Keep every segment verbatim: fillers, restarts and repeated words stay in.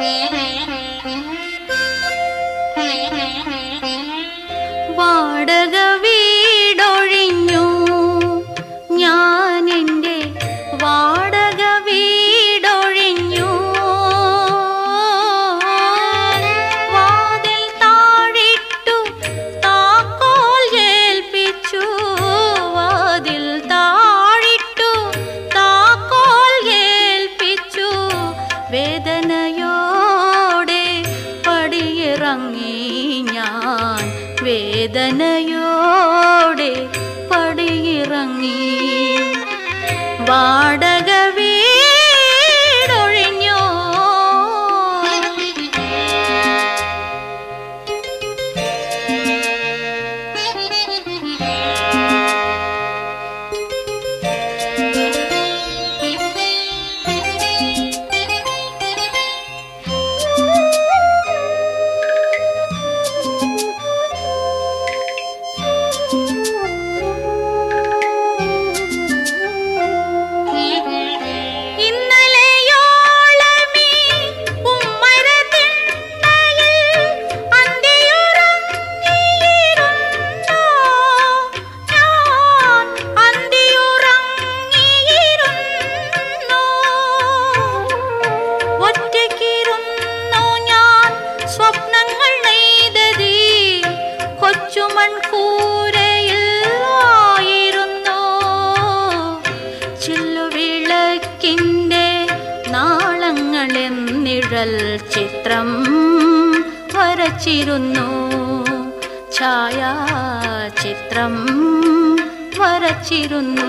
വാടക വീടൊഴിഞ്ഞു ഞാൻ എൻ്റെ വാടക വീടൊഴിഞ്ഞു വാതിൽ താഴിട്ടു താക്കോൽ ഏൽപ്പിച്ചു വാതിൽ താഴിട്ടു താക്കോൽ ഏൽപ്പിച്ചു വേദനയോടെ പടിയിറങ്ങി ഞാൻ വേദനയോടെ പടിയിറങ്ങി വാടക വീടൊഴിഞ്ഞു നിഴൽ ചിത്രം വരച്ചിരുന്നു ഛായാചിത്രം വരച്ചിരുന്നു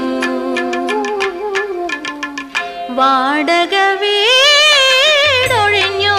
വാടക വീടൊഴിഞ്ഞു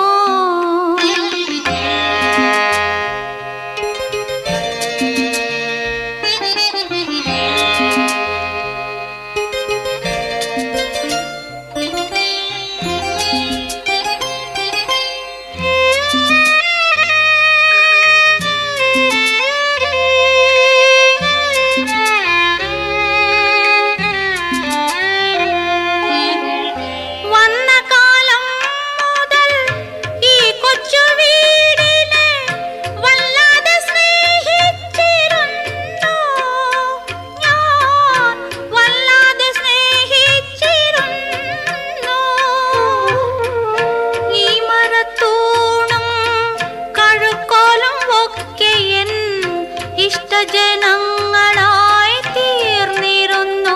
ജനങ്ങളായി തീർന്നിരുന്നു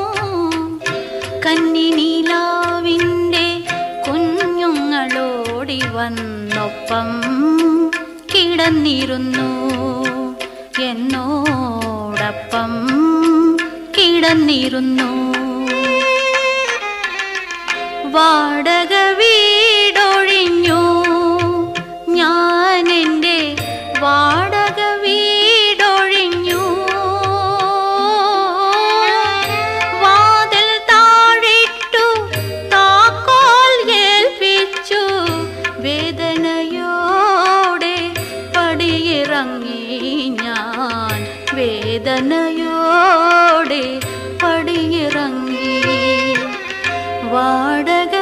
കന്നിനീലാവിൻ്റെ കുഞ്ഞുങ്ങളോടി വന്നൊപ്പം കിടന്നിരുന്നു എന്നോടൊപ്പം കിടന്നിരുന്നു വാടക വീടൊഴിഞ്ഞു ഞാൻ എൻ്റെ വാടക വീടൊഴിഞ്ഞു വാതിൽ താഴിട്ടു താക്കോൽ ഏൽപ്പിച്ചു വേദനയോടെ പടിയിറങ്ങി ഞാൻ വേദനയോടെ പടിയിറങ്ങി വാടക